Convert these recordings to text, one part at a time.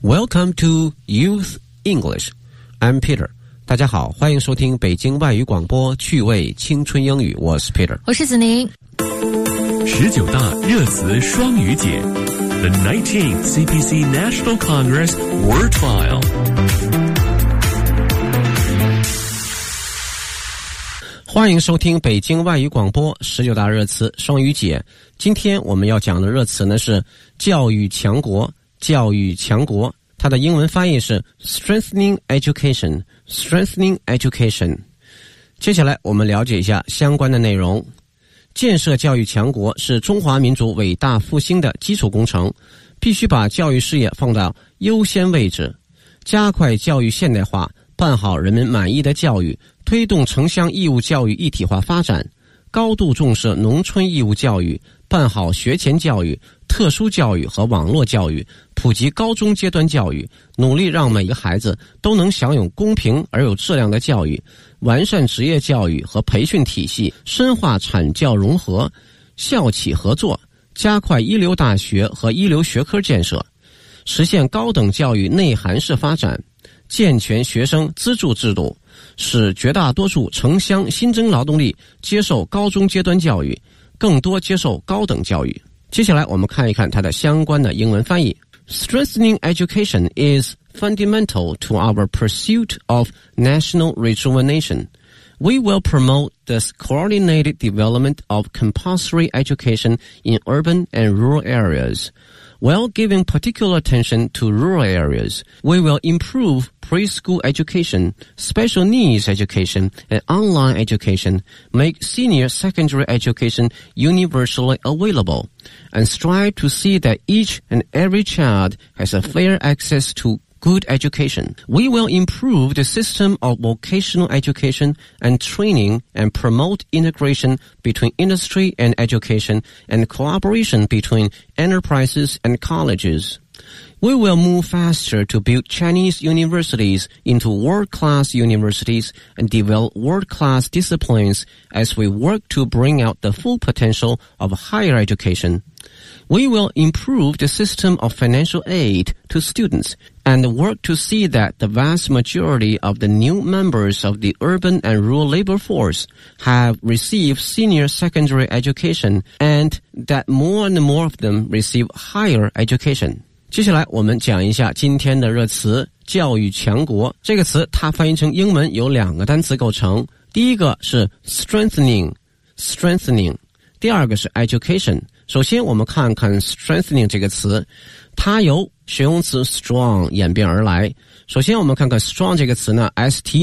Welcome to Youth English. I'm Peter. 大家好，欢迎收听北京外语广播趣味青春英语，我是 Peter， 我是子宁。 19大热词双语节 The 19th CPC National Congress Word File。 欢迎收听北京外语广播19大热词双语节。今天我们要讲的热词呢是教育强国，教育强国，它的英文翻译是 strengthening education， strengthening education。 接下来我们了解一下相关的内容。建设教育强国是中华民族伟大复兴的基础工程，必须把教育事业放到优先位置，加快教育现代化，办好人们满意的教育，推动城乡义务教育一体化发展，高度重视农村义务教育，办好学前教育、特殊教育和网络教育，普及高中阶段教育，努力让每个孩子都能享有公平而有质量的教育，完善职业教育和培训体系，深化产教融合、校企合作，加快一流大学和一流学科建设，实现高等教育内涵式发展，健全学生资助制度，使绝大多数城乡新增劳动力接受高中阶段教育，更多接受高等教育。接下来我们看一看它的相关的英文翻译。 Strengthening education is fundamental to our pursuit of national rejuvenation. We will promote the coordinated development of compulsory education in urban and rural areas. While giving particular attention to rural areas, we will improve preschool education, special needs education, and online education, make senior secondary education universally available, and strive to see that each and every child has a fair access to good education. We will improve the system of vocational education and training and promote integration between industry and education and cooperation between enterprises and colleges. We will move faster to build Chinese universities into world-class universities and develop world-class disciplines as we work to bring out the full potential of higher education. We will improve the system of financial aid to students and work to see that the vast majority of the new members of the urban and rural labor force have received senior secondary education and that more and more of them receive higher education. 接下来我们讲一下今天的热词教育强国。这个词它翻译成英文有两个单词构成，第一个是 strengthening， 第二个是 education。首先我们看看 strengthening 这个词，它由形容词 strong 演变而来。首先我们看看 strong 这个词呢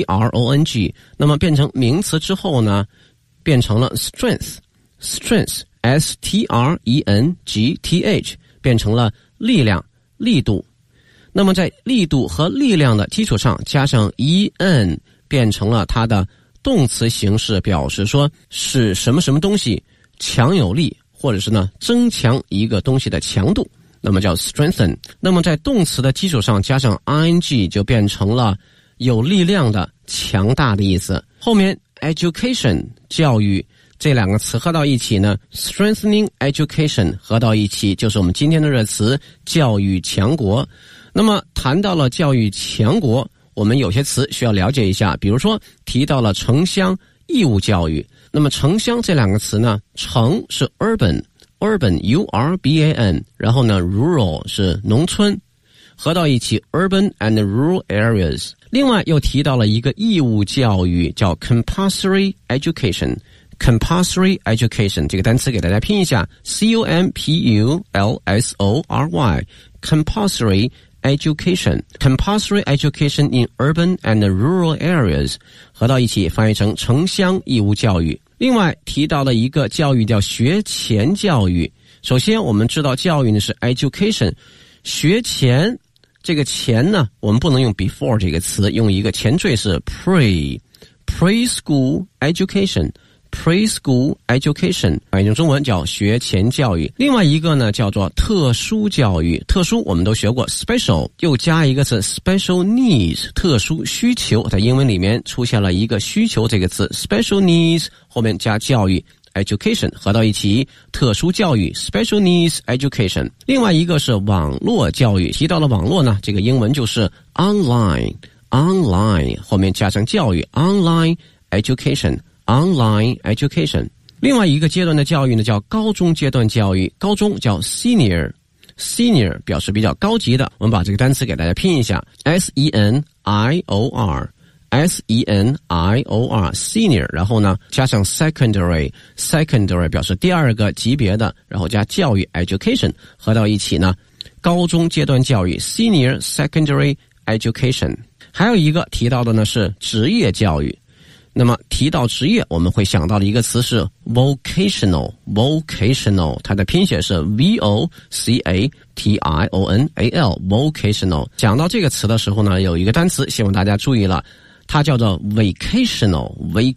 strong， 那么变成名词之后呢变成了 strength strength， 变成了力量力度。那么在力度和力量的基础上加上 en， 变成了它的动词形式，表示说使什么什么东西强有力，或者是呢增强一个东西的强度，那么叫 strengthen。 那么在动词的基础上加上 ing， 就变成了有力量的强大的意思。后面 education 教育这两个词合到一起呢 strengthening education 合到一起就是我们今天的热词教育强国。那么谈到了教育强国，我们有些词需要了解一下，比如说提到了城乡义务教育。那么城乡这两个词呢，城是 urban urban， 然后呢 rural 是农村，合到一起 urban and rural areas。 另外又提到了一个义务教育叫 compulsory education， 这个单词给大家拼一下 compulsory compulsory education in urban and rural areas， 合到一起翻译成城乡义务教育。另外提到了一个教育叫学前教育。首先我们知道教育呢是 education， 学前这个前呢我们不能用 before 这个词，用一个前缀是 preschool education， 翻译成中文叫学前教育。另外一个呢叫做特殊教育，特殊我们都学过 special， 又加一个字 special needs， 特殊需求，在英文里面出现了一个需求这个字 special needs， 后面加教育 education 合到一起，特殊教育 special needs education。另外一个是网络教育，提到了网络呢，这个英文就是 online 后面加上教育 online education。另外一个阶段的教育呢叫高中阶段教育，高中叫 senior 表示比较高级的。我们把这个单词给大家拼一下 senior senior， 然后呢加上 secondary 表示第二个级别的，然后加教育 education 合到一起呢，高中阶段教育 senior secondary education。 还有一个提到的呢是职业教育。那么提到职业，我们会想到的一个词是 vocational， 它的拼写是 vocational vocational。 讲到这个词的时候呢，有一个单词希望大家注意了，它叫做 vacational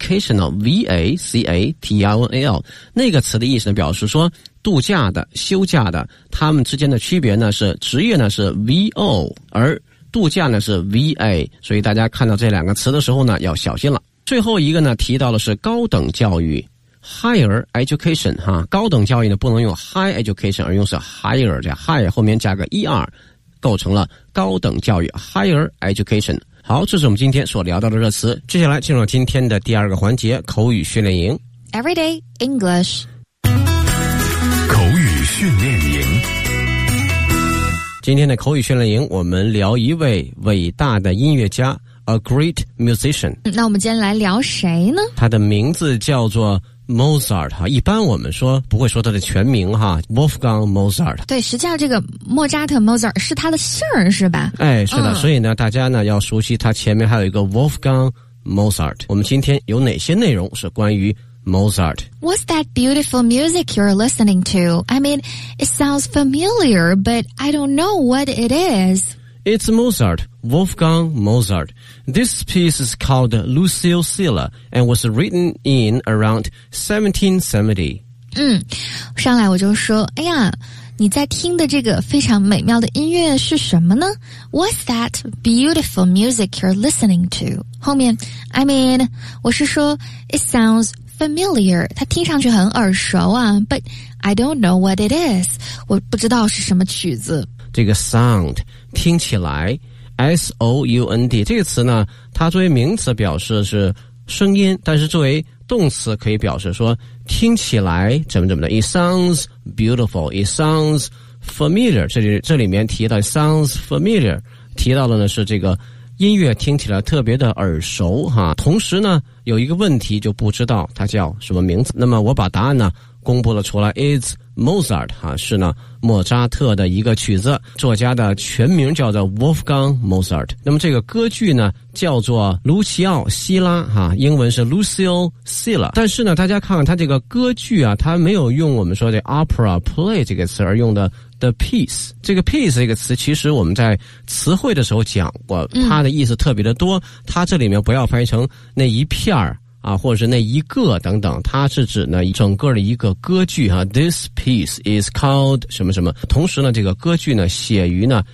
vacational 那个词的意思呢，表示说度假的、休假的，它们之间的区别呢是职业呢是 vo， 而度假呢是 va， 所以大家看到这两个词的时候呢要小心了。最后一个呢提到的是高等教育 higher education 高等教育呢不能用 high education， 而用是 higher， 这 higher 后面加个 er， 构成了高等教育 higher education。 好，这是我们今天所聊到的热词。接下来进入今天的第二个环节，口语训练营 Everyday English 口语训练营。 今天的口语训练营我们聊一位伟大的音乐家A great musician。 那我们今天来聊谁呢？ 他的名字叫做 Mozart， 一般我们说不会说他的全名Wolfgang Mozart。 对，实际上这个莫扎特 Mozart 是他的姓儿是吧？ 是的，所以呢大家呢要熟悉他前面还有一个 Wolfgang Mozart。 我们今天有哪些内容是关于 Mozart？ What's that beautiful music you're listening to? I mean, it sounds familiar, but I don't know what it is.It's Mozart, Wolfgang Mozart. This piece is called Lucille and was written in around 1770. 上来我就说，哎呀，你在听的这个非常美妙的音乐是什么呢？ What's that beautiful music you're listening to? 后面 I mean 我是说 it sounds familiar， 它听上去很耳熟啊 but I don't know what it is， 我不知道是什么曲子。 这个 sound 听起来 sound 这个词呢，它作为名词表示是声音，但是作为动词可以表示说听起来怎么的。 It sounds beautiful, it sounds familiar。 这里面提到 sounds familiar， 提到的呢是这个音乐听起来特别的耳熟同时呢有一个问题就不知道它叫什么名字。那么我把答案呢公布了出来， It's Mozart 是呢莫扎特的一个曲子，作家的全名叫做 Wolfgang Mozart。 那么这个歌剧呢叫做卢奇奥希拉英文是 Lucille Silla。 但是呢大家看看它这个歌剧它没有用我们说的 opera play 这个词，而用的 the piece。 这个 piece 这个词其实我们在词汇的时候讲过，它的意思特别的多，它这里面不要翻译成那一片儿或者是那一个等等，它是指呢整个的一个歌剧This piece is called 什么什么。同时呢这个歌剧呢写于呢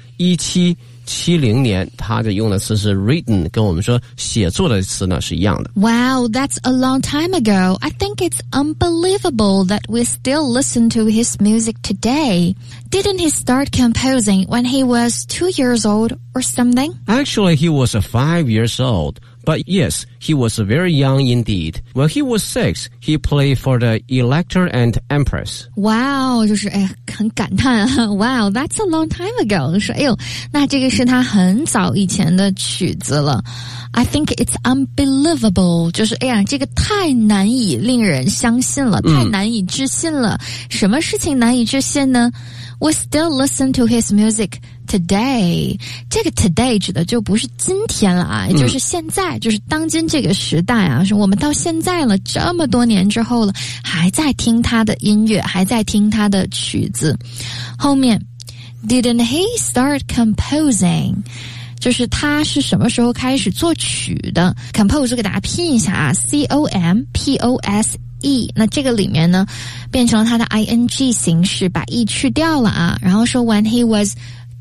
1770年，它的用的词是 written， 跟我们说写作的词呢是一样的。 Wow, that's a long time ago. I think it's unbelievable that we still listen to his music today. Didn't he start composing when he was 2 years old or something? Actually, he was 5 years old. But yes, he was very young indeed. When he was 6, he played for the Elector and Empress. Wow, 就是很感叹Wow, that's a long time ago. 说那这个是他很早以前的曲子了。I think it's unbelievable. 就是这个太难以令人相信了，太难以置信了。什么事情难以置信呢？ We still listen to his music today. 这个 today 指的就不是今天了就是现在，就是当今这个时代是我们到现在了，这么多年之后了，还在听他的音乐，还在听他的曲子。后面 Didn't he start composing？ 就是他是什么时候开始作曲的。 Compose 给大家拼一下COMPOSE。那这个里面呢变成了它的 ing 形式，把 e 去掉了然后说 when he was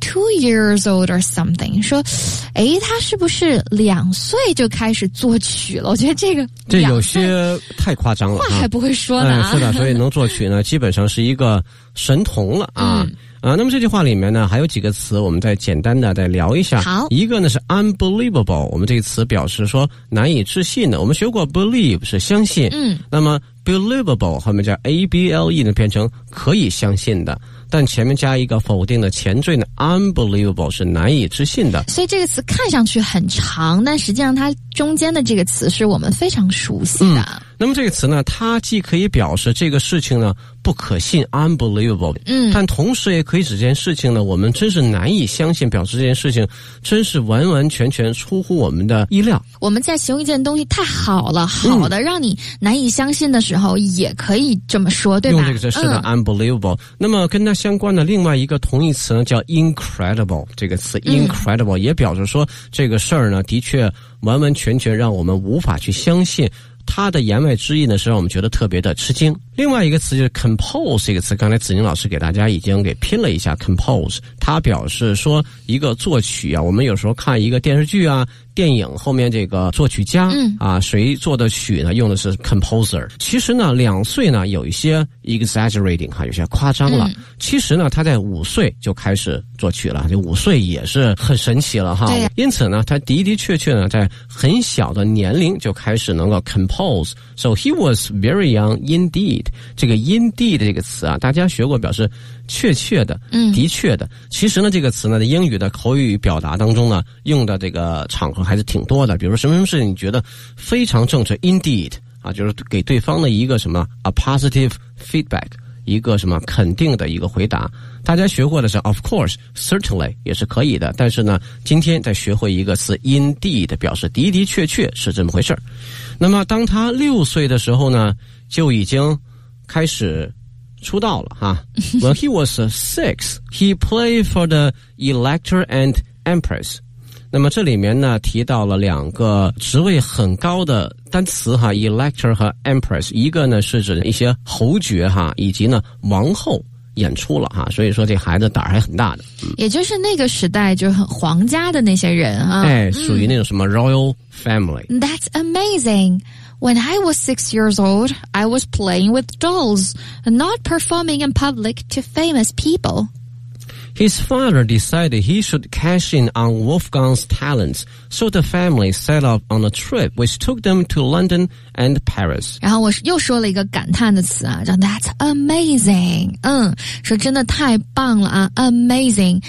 2 years old or something， 说诶他是不是2岁就开始作曲了？我觉得这有些太夸张了， 话还不会说呢是的，所以能作曲呢基本上是一个神童了啊。那么这句话里面呢还有几个词我们再简单的再聊一下。 好， 一个呢是 unbelievable， 我们这个词表示说难以置信的，我们学过 believe 是相信，那么 believable 后面加 able 呢变成可以相信的，但前面加一个否定的前缀呢 unbelievable 是难以置信的。 所以这个词看上去很长，但实际上它中间的这个词是我们非常熟悉的。 那么这个词呢它既可以表示这个事情呢不可信 unbelievable， 但同时也可以指这件事情呢我们真是难以相信，表示这件事情真是完完全全出乎我们的意料。 我们在形容一件东西太好了，好的让你难以相信的时候也可以这么说，对吧？ 用这个词是的 unbelievable。那么跟它相关的另外一个同义词呢叫 incredible， 这个词 incredible 也表示说这个事儿呢的确完完全全让我们无法去相信，它的言外之意呢是让我们觉得特别的吃惊。另外一个词就是 compose 这个词，刚才子宁老师给大家已经给拼了一下 compose， 它表示说一个作曲啊，我们有时候看一个电视剧啊电影后面这个作曲家谁做的曲呢用的是 composer。 其实呢2岁呢有一些 exaggerating 有些夸张了，其实呢他在5岁就开始作曲了，这5岁也是很神奇了哈。因此呢他的的确确呢在很小的年龄就开始能够 compose， so he was very young indeed。 这个 indeed 这个词啊大家学过，表示确切的的确的。其实呢这个词呢在英语的口语表达当中呢用的这个场合还是挺多的，比如说什么事你觉得非常正确 indeed 就是给对方的一个什么 a positive feedback， 一个什么肯定的一个回答。大家学过的是 of course certainly 也是可以的，但是呢今天再学会一个词 indeed 表示的的确确是这么回事。那么当他6岁的时候呢就已经开始出道了哈。When he was 6, he played for the Elector and Empress。 那么这里面呢提到了2个职位很高的单词哈 ，Elector 和 Empress， 一个呢是指一些侯爵哈，以及呢王后演出了哈，所以说这孩子胆儿还很大的。 也就是那个时代就是很皇家的那些人啊， 属于那种什么 royal family。 That's amazing.When I was 6 years old, I was playing with dolls, not performing in public to famous people. His father decided he should cash in on Wolfgang's talents, so the family set off on a trip which took them to London and Paris. 然后我又说了一个感叹的词啊，叫 That's amazing。 说真的太棒了啊 ，amazing，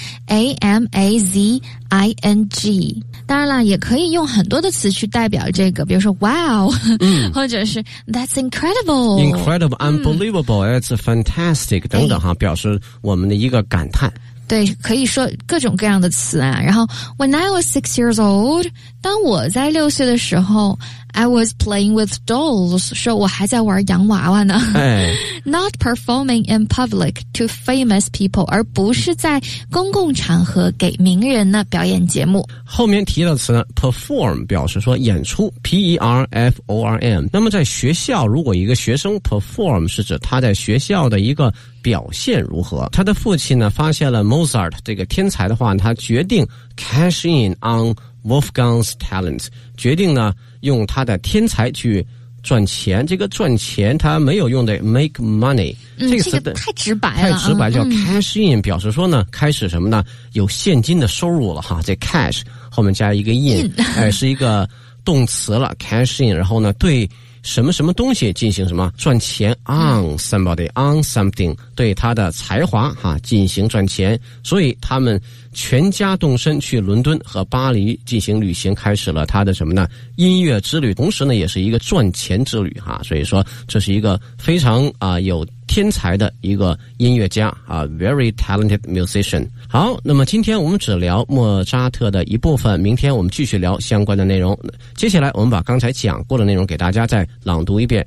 A-M-A-Z-I-N-G。当然了，也可以用很多的词去代表这个，比如说 wow， 或者是 That's incredible， unbelievable， It's fantastic 等等哈，表示我们的一个感叹。 对，可以说各种各样的词啊。然后 When I was 6 years old， 当我在6岁的时候 I was playing with dolls， 说我还在玩洋娃娃呢。Not performing in public to famous people， 而不是在公共场合给名人呢表演节目。 后面提到的词呢 perform 表示说演出 P-E-R-F-O-R-M。 那么在学校如果一个学生 perform 是指他在学校的一个表现如何。他的父亲呢发现了 Mozart 这个天才的话，他决定 cash in on Wolfgang's talents， 决定呢用他的天才去赚钱。这个赚钱他没有用的 make money， 这个词的太直白了， 太直白叫 cash in， 表示说呢开始什么呢有现金的收入了哈。这 cash 后面加一个 in， 是一个动词了 cash in， 然后呢对什么什么东西进行什么赚钱 on somebody on something， 对他的才华进行赚钱。所以他们全家动身去伦敦和巴黎进行旅行，开始了他的什么呢音乐之旅，同时呢也是一个赚钱之旅所以说这是一个非常有天才的一个音乐家very talented musician。 好，那么今天我们只聊莫扎特的一部分，明天我们继续聊相关的内容。接下来我们把刚才讲过的内容给大家再朗读一遍。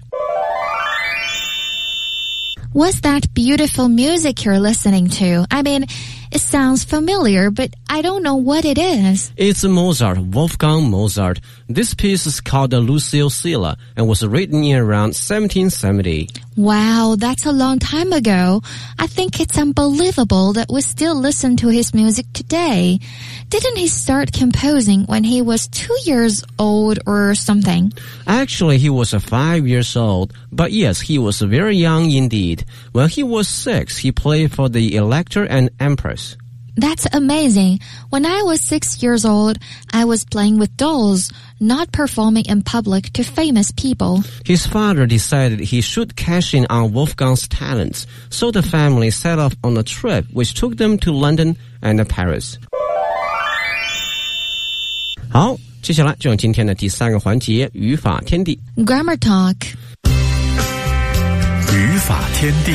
What's that beautiful music you're listening to? I mean, it sounds familiar, but I don't know what it is. It's Mozart, Wolfgang Mozart. This piece is called the Lucile and was written in around 1770. Wow, that's a long time ago. I think it's unbelievable that we still listen to his music today. Didn't he start composing when he was 2 years old or something? Actually, he was 5 years old, but yes, he was very young indeed. When he was 6, he played for the Elector and Empress. That's amazing. When I was 6 years old, I was playing with dolls, not performing in public to famous people. His father decided he should cash in on Wolfgang's talents, so the family set off on a trip which took them to London and Paris. 好，接下来就用今天的第3个环节语法天地 Grammar Talk. 语法天地。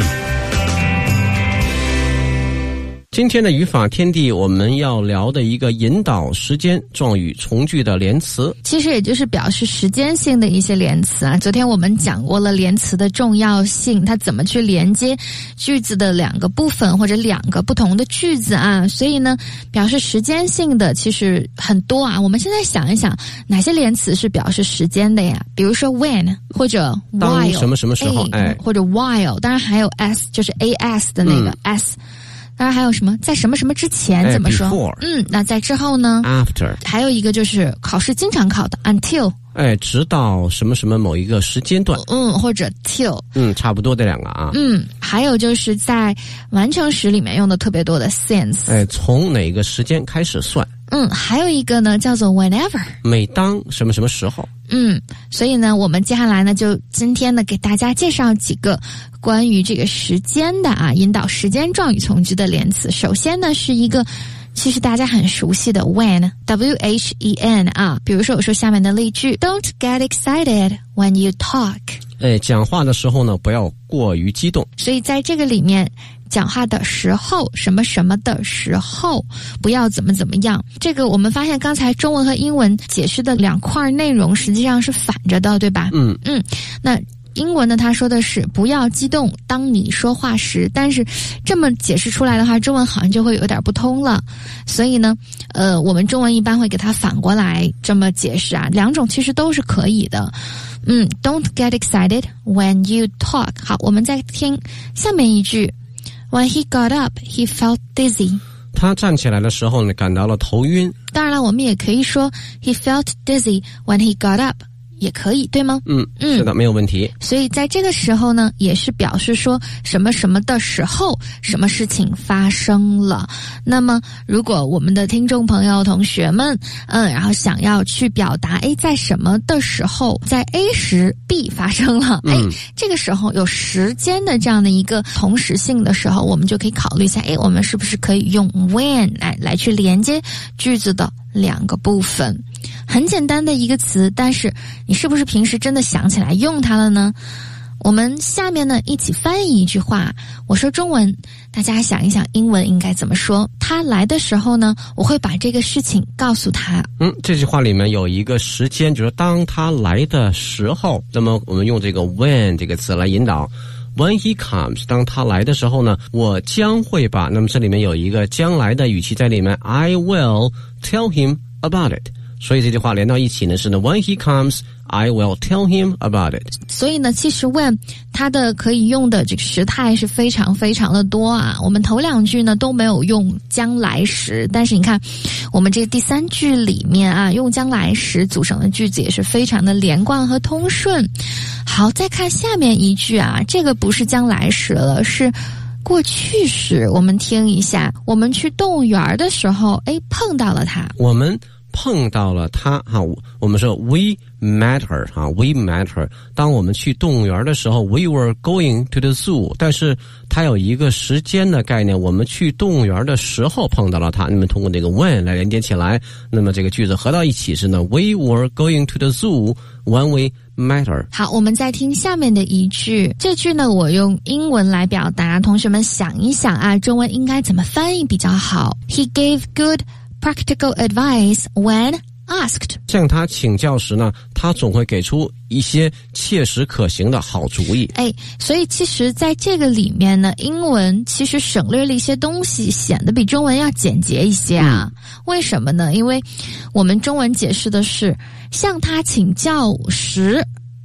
今天的语法天地，我们要聊的一个引导时间状语从句的连词， 其实也就是表示时间性的一些连词啊。昨天我们讲过了连词的重要性，它怎么去连接句子的2个部分或者2个不同的句子啊。所以呢，表示时间性的其实很多啊。我们现在想一想，哪些连词是表示时间的呀？比如说 when 或者 while， 当什么什么时候， 或者 while， 当然还有 s， 就是 as 的那个 s。当然还有什么在什么什么之前怎么说 before， 那在之后呢 after， 还有一个就是考试经常考的 until， 直到什么什么某一个时间段， 或者 till， 差不多这2个啊。 还有就是在完成时里面用的特别多的 since， 从哪个时间开始算。 还有一个呢叫做 whenever， 每当什么什么时候。 所以呢，我们接下来呢，就今天呢，给大家介绍几个关于这个时间的引导时间状语从句的连词。首先呢，是一个其实大家很熟悉的 when W-H-E-N 比如说我说下面的例句 Don't get excited when you talk。 讲话的时候呢，不要过于激动。 所以在这个里面，讲话的时候，什么什么的时候，不要怎么怎么样。这个我们发现刚才中文和英文解释的2块内容实际上是反着的，对吧？那英文呢，他说的是不要激动当你说话时，但是这么解释出来的话，中文好像就会有点不通了。所以呢，我们中文一般会给它反过来这么解释2种其实都是可以的。Don't get excited when you talk。好，我们再听下面一句。When he got up, he felt dizzy. 他站起来的时候呢，感到了头晕。 当然了，我们也可以说 he felt dizzy when he got up， 也可以，对吗？ 是的，没有问题。 所以在这个时候呢，也是表示说什么什么的时候，什么事情发生了。那么，如果我们的听众朋友、同学们，然后想要去表达，在什么的时候，在 A 时 B 发生了，这个时候有时间的这样的一个同时性的时候，我们就可以考虑一下，我们是不是可以用 when 来去连接句子的2个部分。很简单的一个词，但是你是不是平时真的想起来用它了呢？我们下面呢一起翻译一句话，我说中文，大家想一想英文应该怎么说。他来的时候呢，我会把这个事情告诉他。 这句话里面有一个时间，就是当他来的时候，那么我们用这个 when 这个词来引导。When he comes， 当他来的时候呢，我将会把，那么这里面有一个将来的语气在里面 I will tell him about it。所以这句话连到一起呢是呢 When he comes, I will tell him about it。 所以呢，其实 when 它的可以用的这个时态是非常非常的多我们头2句呢都没有用将来时，但是你看我们这第3句里面用将来时组成的句子也是非常的连贯和通顺。好，再看下面一句这个不是将来时了，是过去时。我们听一下，我们去动物园的时候碰到了他， 我们碰到了他我们说 we met her we met her。 当我们去动物园的时候 we were going to the zoo， 但是它有一个时间的概念，我们去动物园的时候碰到了他，那么通过这个 when 来连接起来，那么这个句子合到一起是呢 we were going to the zoo when we met her。 好，我们再听下面的一句，这句呢我用英文来表达，同学们想一想中文应该怎么翻译比较好。 He gave good practical advice when asked。 向他请教时呢，他总会给出一些切实可行的好主意。 所以其实在这个里面呢，英文其实省略了一些东西，显得比中文要简洁一些为什么呢？因为我们中文解释的是向他请教时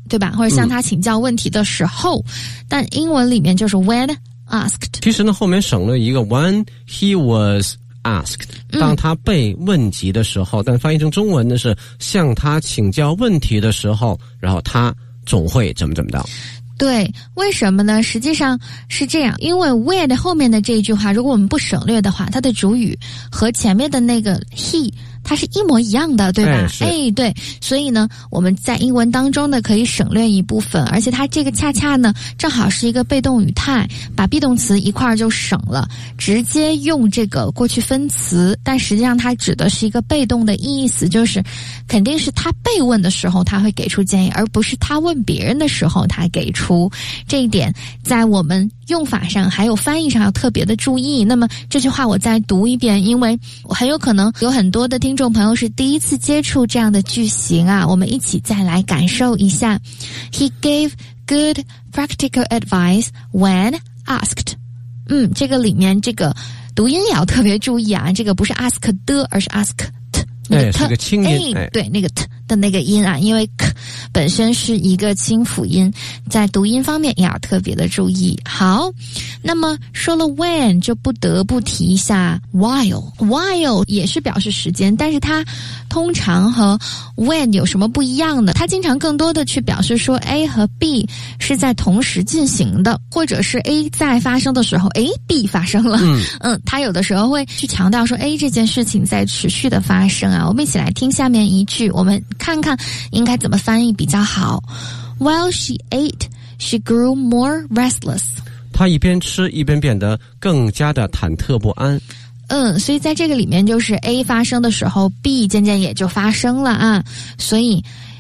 对吧？或者向他请教问题的时候，但英文里面就是 when asked。 其实呢，后面省了一个 when he was asked， 当他被问及的时候，但翻译成中文呢是向他请教问题的时候，然后他总会怎么着。 对，为什么呢？实际上是这样，因为 when 后面的这一句话，如果我们不省略的话，它的主语和前面的那个 he它是一模一样的，对吧？对，所以呢，我们在英文当中呢可以省略一部分，而且它这个恰恰呢正好是一个被动语态，把 be 动词一块儿就省了，直接用这个过去分词，但实际上它指的是一个被动的意思，就是肯定是他被问的时候他会给出建议，而不是他问别人的时候他给出。这一点在我们用法上还有翻译上要特别的注意。那么这句话我再读一遍，因为我很有可能有很多的听众朋友是第一次接触这样的句型啊，我们一起再来感受一下。He gave good practical advice when asked。这个里面这个读音也要特别注意啊，这个不是 ask 的，而是 ask t。 是个轻音， 对，那个 t 的那个音啊，因为 k 本身是一个清辅音，在读音方面也要特别的注意。好，那么说了 when 就不得不提一下 while 也是表示时间，但是它通常和 when 有什么不一样的？它经常更多的去表示说 A 和 B 是在同时进行的，或者是 A 在发生的时候B 发生了。它有的时候会去强调说 A 这件事情在持续的发生啊。我们一起来听下面一句，我们看看应该怎么翻译比较好。While she ate, she grew more restless. 她一边吃一边变得更加的忐忑不安。 所以在这个里面就是 A 发生的时候 B 渐渐也就发生了啊。所以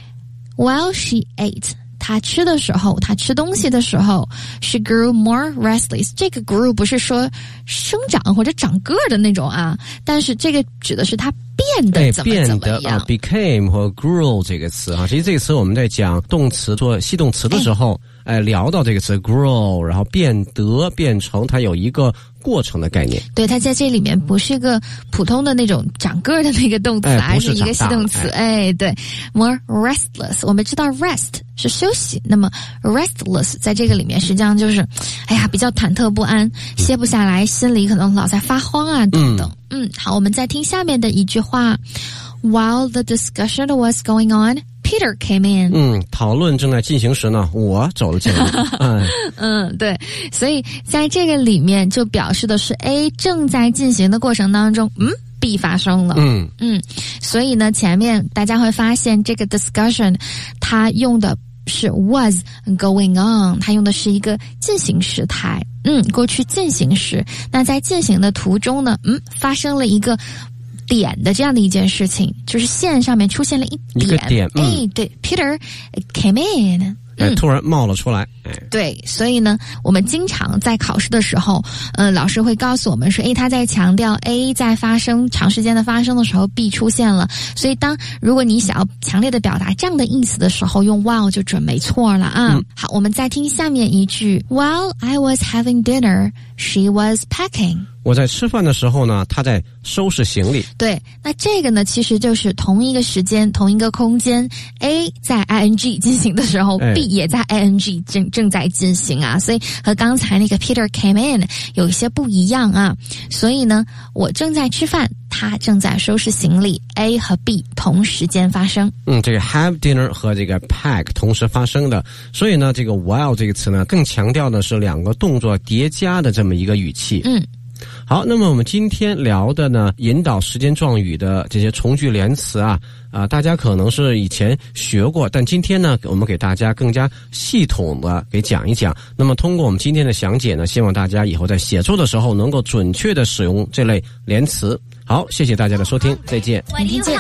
while she ate， 她吃的时候，她吃东西的时候 she grew more restless。 这个 grew 不是说生长或者长个的那种啊，但是这个指的是她变得怎么样。 became 和 grew 这个词啊，其实这个词我们在讲动词做系动词的时候聊到这个词 grow， 然后变得变成，它有一个过程的概念。 对，它在这里面不是一个普通的那种长个的那个动词，而是一个系动词。对 more restless， 我们知道 rest 是休息，那么 restless 在这个里面实际上就是比较忐忑不安，歇不下来，心里可能老在发慌啊等等。好，我们再听下面的一句话。While the discussion was going on, Peter came in。 讨论正在进行时呢，我走了进来。 对，所以在这个里面就表示的是 A 正在进行的过程当中，B 发生了。所以呢，前面大家会发现这个 discussion 它用的是 was going on， 它用的是一个进行时态。过去进行时。那在进行的途中呢，发生了一个点的这样的一件事情，就是线上面出现了一个点。 对 ，Peter came in。 突然冒了出来。 对，所以呢，我们经常在考试的时候，老师会告诉我们说，他在强调 A 在发生长时间的发生的时候 B 出现了，所以如果你想要强烈的表达这样的意思的时候，用 while 就准没错了啊。好，我们再听下面一句 ，While I was having dinner, she was packing。 我在吃饭的时候呢，他在收拾行李。 对，那这个呢，其实就是同一个时间、同一个空间 ，A 在 ing 进行的时候，B 也在 ing 正在进行啊，所以和刚才那个 Peter came in 有一些不一样啊。所以呢，我正在吃饭，他正在收拾行李 ，A 和 B 同时间发生。 这个 have dinner 和这个 pack 同时发生的，所以呢，这个 while 这个词呢，更强调的是两个动作叠加的这么一个语气。好，那么我们今天聊的呢，引导时间状语的这些从句连词大家可能是以前学过，但今天呢，我们给大家更加系统的给讲一讲。那么通过我们今天的详解呢，希望大家以后在写作的时候能够准确的使用这类连词。好，谢谢大家的收听，再见。 明天见。